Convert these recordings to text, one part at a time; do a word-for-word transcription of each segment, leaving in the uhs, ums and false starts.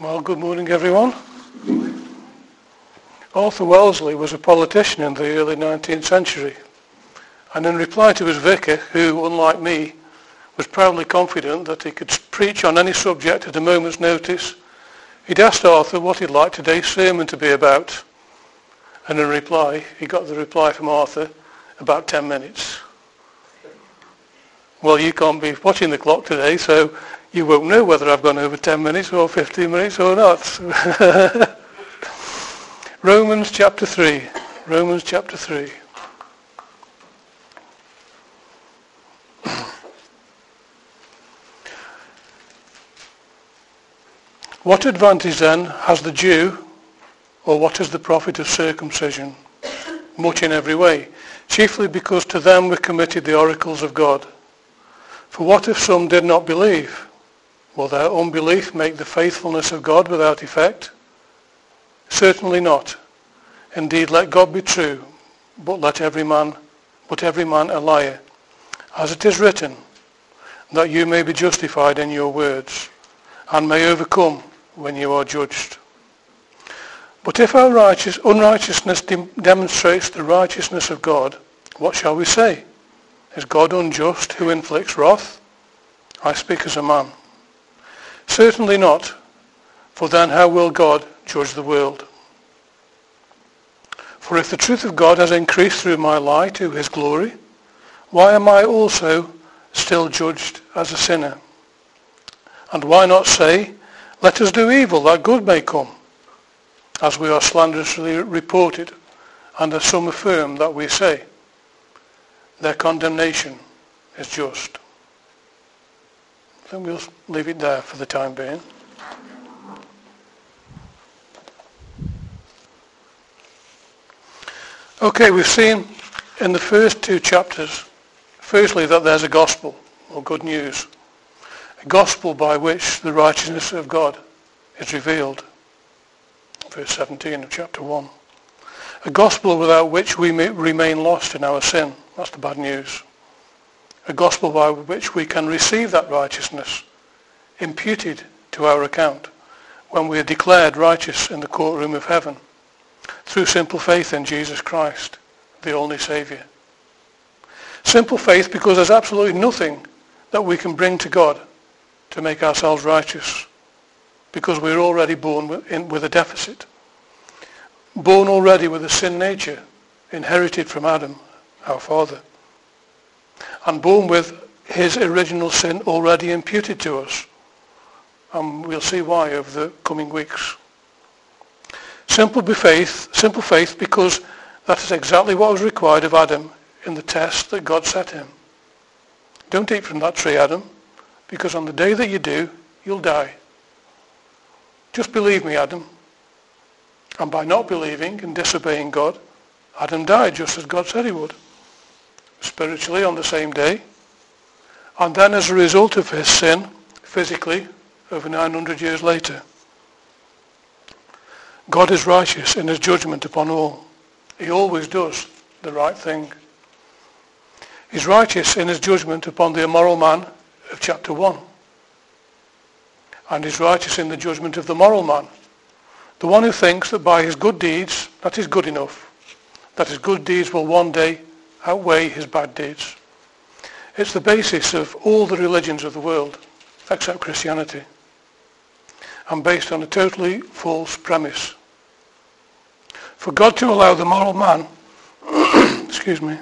Well, good morning, everyone. Arthur Wellesley was a politician in the early nineteenth century, and in reply to his vicar, who, unlike me, was proudly confident that he could preach on any subject at a moment's notice, he'd asked Arthur what he'd like today's sermon to be about. And in reply, he got the reply from Arthur, about ten minutes. Well, you can't be watching the clock today, so you won't know whether I've gone over ten minutes or fifteen minutes or not. Romans chapter three. Romans chapter three. What advantage then has the Jew, or what is the profit of circumcision? Much in every way, chiefly because to them were committed the oracles of God. For what if some did not believe? Will their unbelief make the faithfulness of God without effect? Certainly not. Indeed, let God be true, but let every man, but every man a liar. As it is written, that you may be justified in your words, and may overcome when you are judged. But if our righteous, unrighteousness de- demonstrates the righteousness of God, what shall we say? Is God unjust who inflicts wrath? I speak as a man. Certainly not, for then how will God judge the world? For if the truth of God has increased through my lie to his glory, why am I also still judged as a sinner? And why not say, let us do evil that good may come, as we are slanderously reported, and as some affirm that we say, their condemnation is just. Then we'll leave it there for the time being. Okay, we've seen in the first two chapters, firstly, that there's a gospel, or good news. A gospel by which the righteousness of God is revealed. Verse seventeen of chapter one. A gospel without which we may remain lost in our sin. That's the bad news. A gospel by which we can receive that righteousness imputed to our account when we are declared righteous in the courtroom of heaven through simple faith in Jesus Christ, the only Saviour. Simple faith because there's absolutely nothing that we can bring to God to make ourselves righteous, because we're already born with a deficit, born already with a sin nature inherited from Adam, our father, and born with his original sin already imputed to us. And we'll see why over the coming weeks. Simple faith, simple faith because that is exactly what was required of Adam in the test that God set him. Don't eat from that tree, Adam, because on the day that you do, you'll die. Just believe me, Adam. And by not believing and disobeying God, Adam died just as God said he would. Spiritually on the same day. And then as a result of his sin, physically, over nine hundred years later. God is righteous in his judgment upon all. He always does the right thing. He's righteous in his judgment upon the immoral man of chapter one. And he's righteous in the judgment of the moral man. The one who thinks that by his good deeds, that is good enough. That his good deeds will one day outweigh his bad deeds. It's the basis of all the religions of the world, except Christianity. And based on a totally false premise. For God to allow the moral man, excuse me,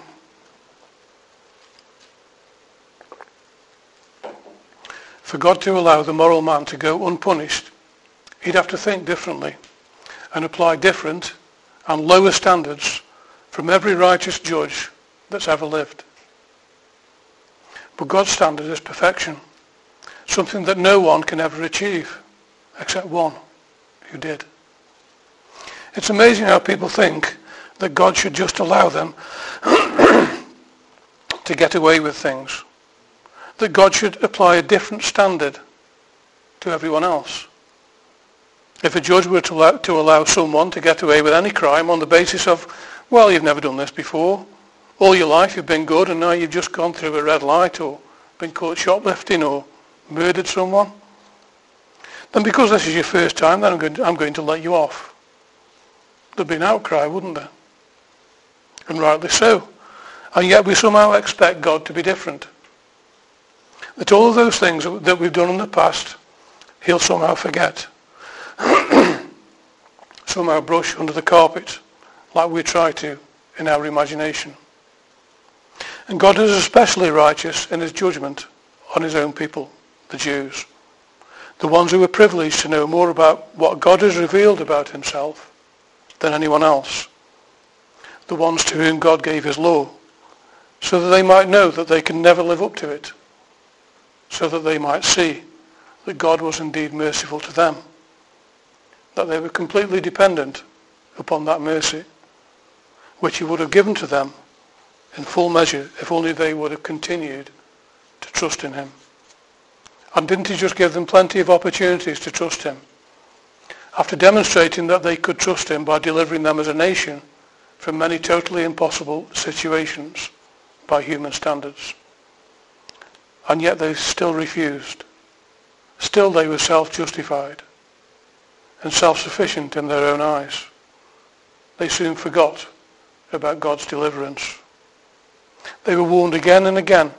for God to allow the moral man to go unpunished, he'd have to think differently and apply different and lower standards from every righteous judge that's ever lived. But God's standard is perfection, something that no one can ever achieve, except one who did. It's amazing how people think that God should just allow them to get away with things. That God should apply a different standard to everyone else. If a judge were to allow, to allow someone to get away with any crime on the basis of, well, you've never done this before, all your life you've been good and now you've just gone through a red light or been caught shoplifting or murdered someone, then because this is your first time, then I'm going to, I'm going to let you off. There'd be an outcry, wouldn't there? And rightly so. And yet we somehow expect God to be different. That all of those things that we've done in the past, he'll somehow forget. Somehow brush under the carpet, like we try to in our imagination. And God is especially righteous in his judgment on his own people, the Jews. The ones who were privileged to know more about what God has revealed about himself than anyone else. The ones to whom God gave his law, so that they might know that they can never live up to it, so that they might see that God was indeed merciful to them, that they were completely dependent upon that mercy, which he would have given to them in full measure if only they would have continued to trust in him. And didn't he just give them plenty of opportunities to trust him? After demonstrating that they could trust him by delivering them as a nation from many totally impossible situations by human standards. And yet they still refused. Still they were self-justified and self-sufficient in their own eyes. They soon forgot about God's deliverance. They were warned again and again,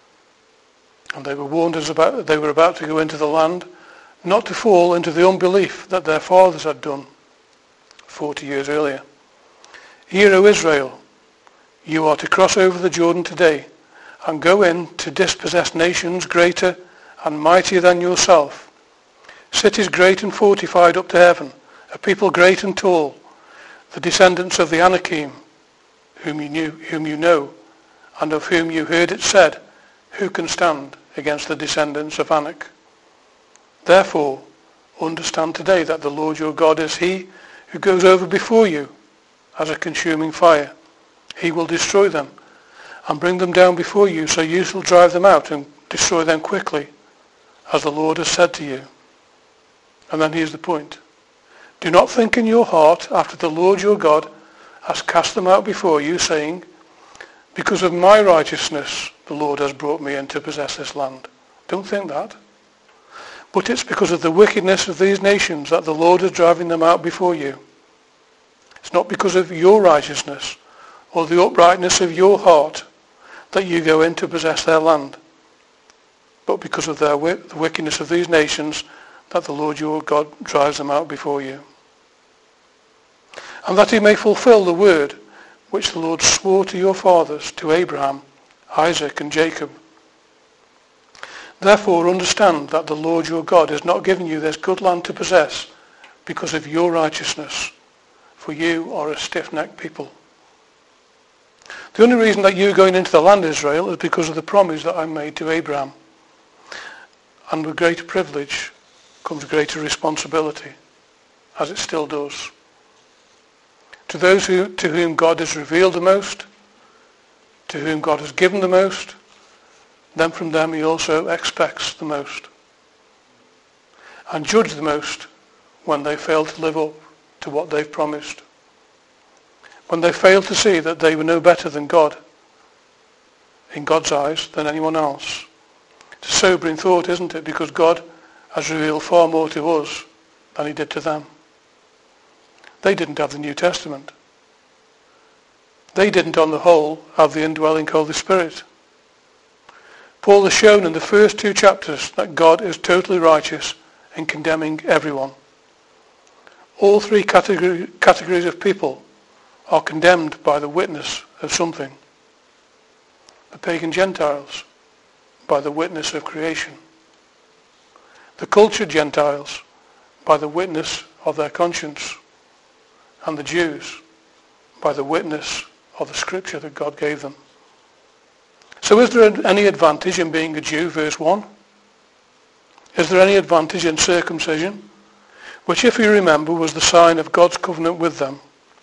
and they were warned as about, they were about to go into the land, not to fall into the unbelief that their fathers had done forty years earlier. Hear, O Israel, you are to cross over the Jordan today and go in to dispossess nations greater and mightier than yourself, cities great and fortified up to heaven, a people great and tall, the descendants of the Anakim, whom you knew, whom you know, and of whom you heard it said, who can stand against the descendants of Anak? Therefore, understand today that the Lord your God is he who goes over before you as a consuming fire. He will destroy them and bring them down before you, so you shall drive them out and destroy them quickly, as the Lord has said to you. And then here's the point. Do not think in your heart after the Lord your God has cast them out before you, saying, because of my righteousness the Lord has brought me in to possess this land. Don't think that. But it's because of the wickedness of these nations that the Lord is driving them out before you. It's not because of your righteousness or the uprightness of your heart that you go in to possess their land, but because of their, the wickedness of these nations that the Lord your God drives them out before you. And that he may fulfill the word which the Lord swore to your fathers, to Abraham, Isaac and Jacob. Therefore understand that the Lord your God has not given you this good land to possess because of your righteousness, for you are a stiff-necked people. The only reason that you're going into the land, Israel, is because of the promise that I made to Abraham. And with greater privilege comes greater responsibility, as it still does. To those who, to whom God has revealed the most, to whom God has given the most, then from them he also expects the most. And judge the most when they fail to live up to what they've promised. When they fail to see that they were no better than God, in God's eyes, than anyone else. It's a sobering thought, isn't it? Because God has revealed far more to us than he did to them. They didn't have the New Testament. They didn't, on the whole, have the indwelling Holy Spirit. Paul has shown in the first two chapters that God is totally righteous in condemning everyone. All three category, categories of people are condemned by the witness of something. The pagan Gentiles, by the witness of creation. The cultured Gentiles, by the witness of their conscience. And the Jews, by the witness of the scripture that God gave them. So is there any advantage in being a Jew, verse one? Is there any advantage in circumcision, which, if you remember, was the sign of God's covenant with them?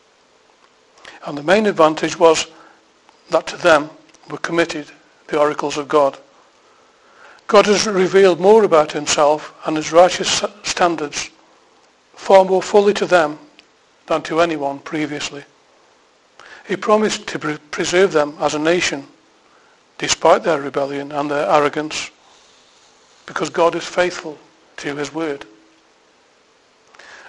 And the main advantage was that to them were committed the oracles of God. God has revealed more about himself and his righteous standards far more fully to them than to anyone previously. He promised to pre- preserve them as a nation, despite their rebellion and their arrogance, because God is faithful to his word.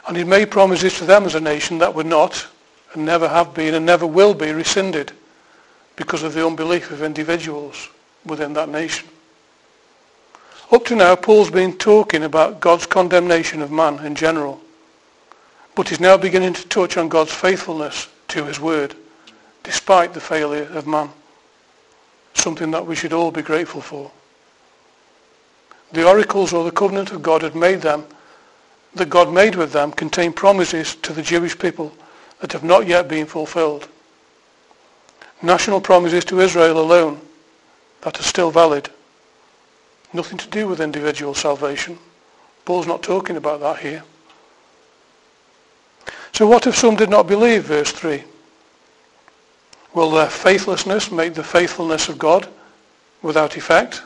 And he'd made promises to them as a nation that were not, and never have been, and never will be rescinded because of the unbelief of individuals within that nation. Up to now, Paul's been talking about God's condemnation of man in general, but he's now beginning to touch on God's faithfulness to his word, despite the failure of man, something that we should all be grateful for. The oracles or the covenant of God had made them, that God made with them, contain promises to the Jewish people that have not yet been fulfilled. National promises to Israel alone that are still valid. Nothing to do with individual salvation. Paul's not talking about that here. So what if some did not believe, verse three? Will their faithlessness make the faithfulness of God without effect?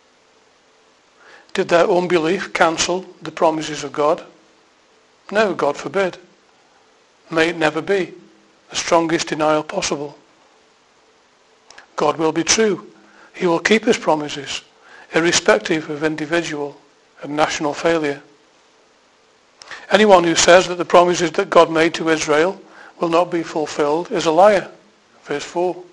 Did their unbelief cancel the promises of God? No, God forbid. May it never be. The strongest denial possible. God will be true. He will keep his promises, irrespective of individual and national failure. Anyone who says that the promises that God made to Israel will not be fulfilled is a liar. Verse four.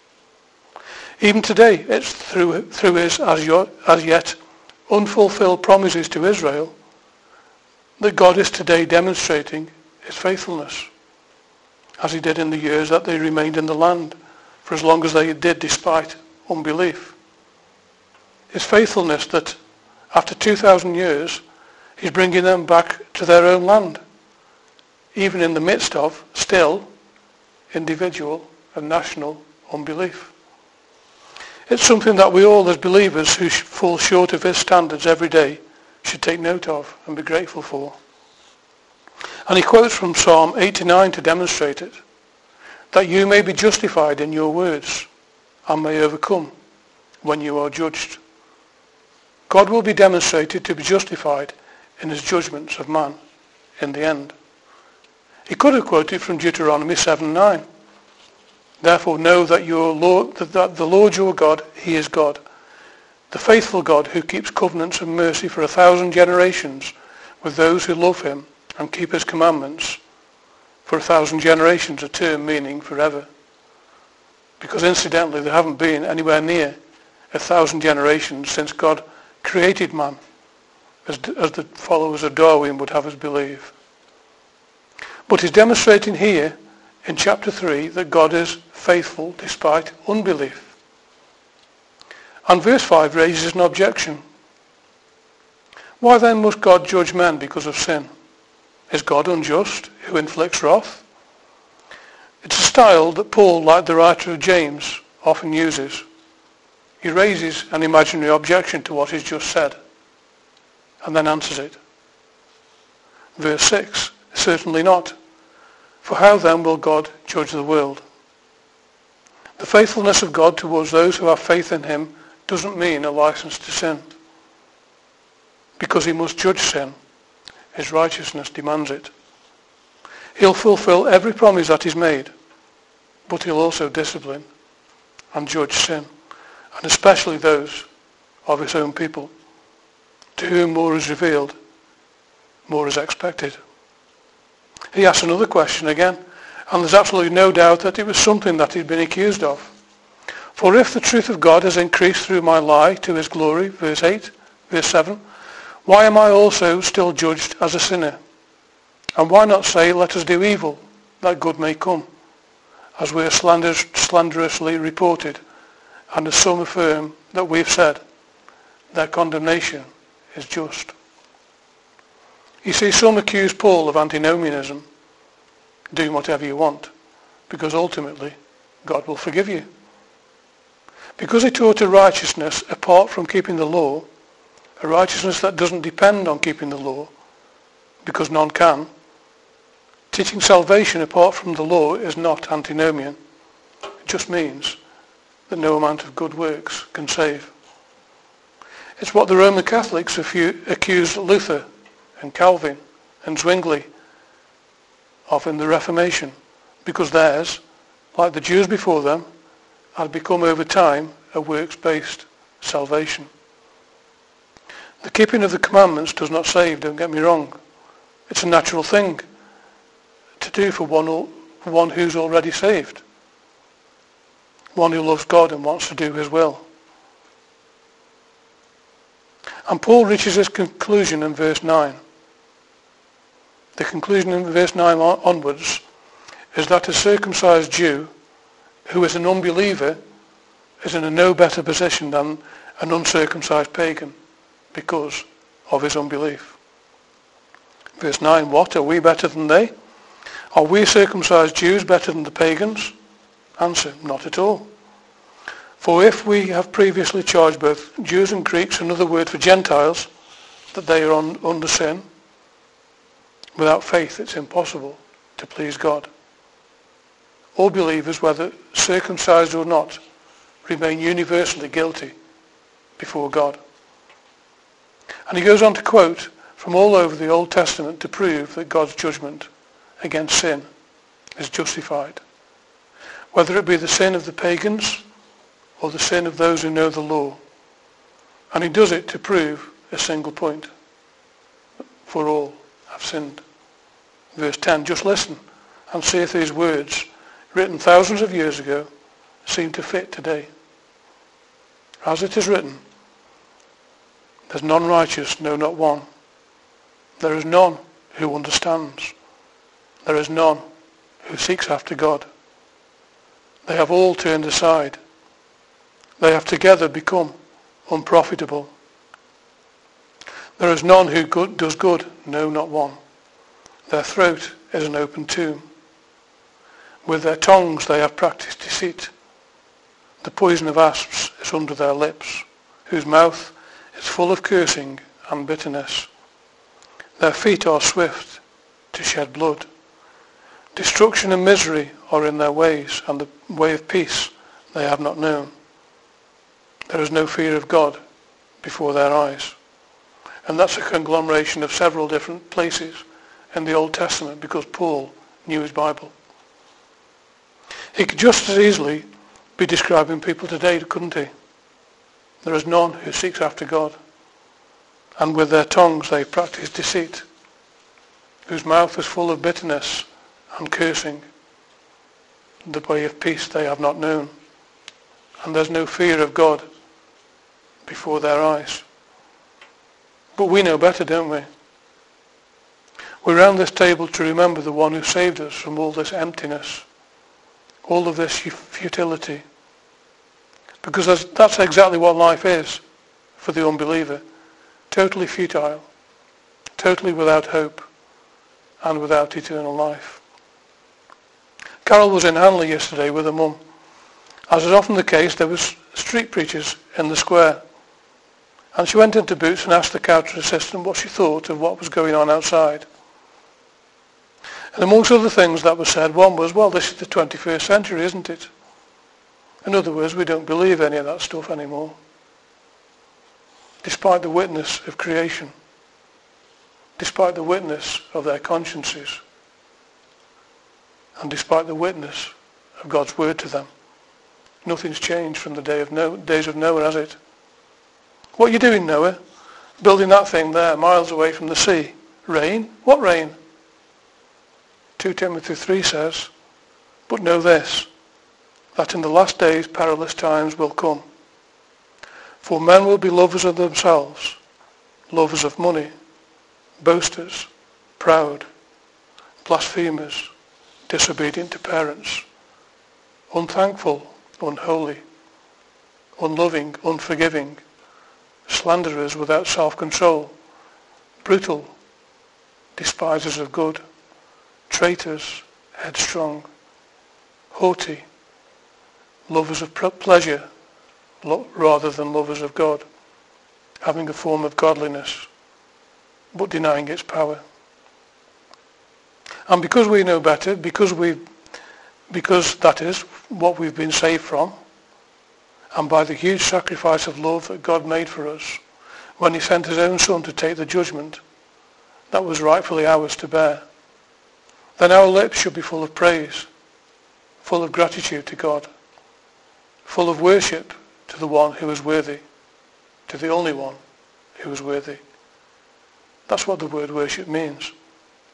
Even today, it's through, through his as, your, as yet unfulfilled promises to Israel that God is today demonstrating his faithfulness, as he did in the years that they remained in the land, for as long as they did despite unbelief. His faithfulness that after two thousand years he's bringing them back to their own land, even in the midst of still individual and national unbelief. It's something that we all as believers who fall short of his standards every day should take note of and be grateful for. And he quotes from Psalm eighty-nine to demonstrate it, that you may be justified in your words and may overcome when you are judged. God will be demonstrated to be justified in his judgments of man in the end. He could have quoted from Deuteronomy seven nine. Therefore know that, your Lord, that the Lord your God, he is God, the faithful God who keeps covenants of mercy for a thousand generations with those who love him and keep his commandments. For a thousand generations, a term meaning forever. Because incidentally, there haven't been anywhere near a thousand generations since God created man, as, as the followers of Darwin would have us believe. But he's demonstrating here in chapter three that God is faithful despite unbelief. And verse five raises an objection. Why then must God judge men because of sin? Is God unjust who inflicts wrath? It's a style that Paul, like the writer of James, often uses. He raises an imaginary objection to what is just said and then answers it. Verse six, certainly not. For how then will God judge the world? The faithfulness of God towards those who have faith in him doesn't mean a license to sin. Because he must judge sin, his righteousness demands it. He'll fulfill every promise that is made, but he'll also discipline and judge sin, and especially those of his own people, to whom more is revealed, more is expected. He asks another question again, and there's absolutely no doubt that it was something that he'd been accused of. For if the truth of God has increased through my lie to his glory, verse eight, verse seven, why am I also still judged as a sinner? And why not say, let us do evil, that good may come, as we are slander- slanderously reported, and as some affirm that we have said, their condemnation is just. You see, some accuse Paul of antinomianism, doing whatever you want, because ultimately God will forgive you. Because he taught a righteousness apart from keeping the law, a righteousness that doesn't depend on keeping the law, because none can, teaching salvation apart from the law is not antinomian. It just means that no amount of good works can save. It's what the Roman Catholics accused Luther and Calvin and Zwingli of in the Reformation, because theirs, like the Jews before them, had become over time a works-based salvation. The keeping of the commandments does not save, don't get me wrong. It's a natural thing to do for one, for one who's already saved. One who loves God and wants to do his will. And Paul reaches his conclusion in verse nine. The conclusion in verse nine onwards is that a circumcised Jew who is an unbeliever is in a no better position than an uncircumcised pagan because of his unbelief. Verse nine, what? Are we better than they? Are we circumcised Jews better than the pagans? Answer, not at all. For if we have previously charged both Jews and Greeks, another word for Gentiles, that they are on, under sin, without faith it's impossible to please God. All believers, whether circumcised or not, remain universally guilty before God. And he goes on to quote from all over the Old Testament to prove that God's judgment against sin is justified, whether it be the sin of the pagans or the sin of those who know the law. And he does it to prove a single point. For all have sinned. Verse ten, just listen and see if these words, written thousands of years ago, seem to fit today. As it is written, there's none righteous, no, not one. There is none who understands. There is none who seeks after God. They have all turned aside. They have together become unprofitable. There is none who good, does good, no, not one. Their throat is an open tomb. With their tongues they have practiced deceit. The poison of asps is under their lips, whose mouth is full of cursing and bitterness. Their feet are swift to shed blood. Destruction and misery are in their ways, and the way of peace they have not known. There is no fear of God before their eyes. And that's a conglomeration of several different places in the Old Testament because Paul knew his Bible. He could just as easily be describing people today, couldn't he? There is none who seeks after God. And with their tongues they practice deceit, whose mouth is full of bitterness and cursing. The way of peace they have not known. And there's no fear of God before their eyes. But we know better, don't we? We're around this table to remember the one who saved us from all this emptiness, all of this futility. Because that's, that's exactly what life is for the unbeliever. Totally futile, totally without hope, and without eternal life. Carol was in Hanley yesterday with her mum. As is often the case, there was street preachers in the square. And she went into Boots and asked the counter assistant what she thought of what was going on outside. And amongst other things that was said, one was, well, this is the twenty-first century, isn't it? In other words, we don't believe any of that stuff anymore. Despite the witness of creation. Despite the witness of their consciences. And despite the witness of God's word to them. Nothing's changed from the day of Noah, days of Noah, has it? What are you doing, Noah? Building that thing there, miles away from the sea. Rain? What rain? Second Timothy three says, but know this, that in the last days perilous times will come. For men will be lovers of themselves, lovers of money, boasters, proud, blasphemers, disobedient to parents, unthankful, unholy, unloving, unforgiving, slanderers without self-control, brutal, despisers of good, traitors, headstrong, haughty, lovers of pleasure rather than lovers of God, having a form of godliness, but denying its power. And because we know better, because we, because that is what we've been saved from, and by the huge sacrifice of love that God made for us, when he sent his own Son to take the judgment that was rightfully ours to bear, then our lips should be full of praise, full of gratitude to God, full of worship to the one who is worthy, to the only one who is worthy. That's what the word worship means.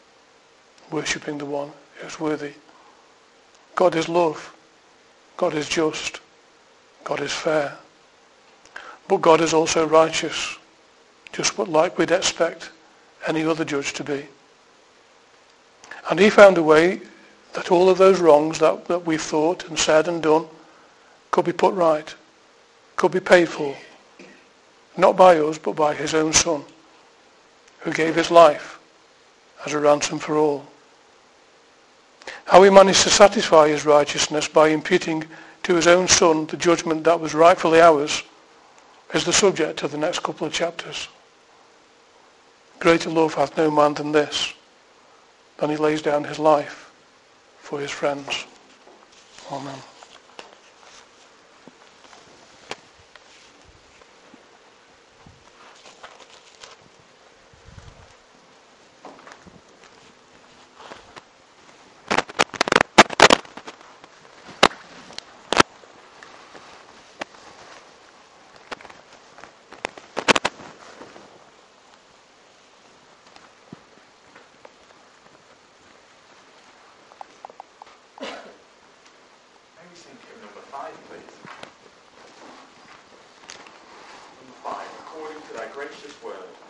worshipping the one who is worthy. God is love. God is just. God is fair. But God is also righteous, just what like we'd expect any other judge to be. And he found a way that all of those wrongs that, that we've thought and said and done could be put right, could be paid for, not by us, but by his own Son, who gave his life as a ransom for all. How he managed to satisfy his righteousness by imputing to his own Son the judgment that was rightfully ours is the subject of the next couple of chapters. Greater love hath no man than this, than he lays down his life for his friends. Amen. Number five, please. Number five, according to thy gracious word,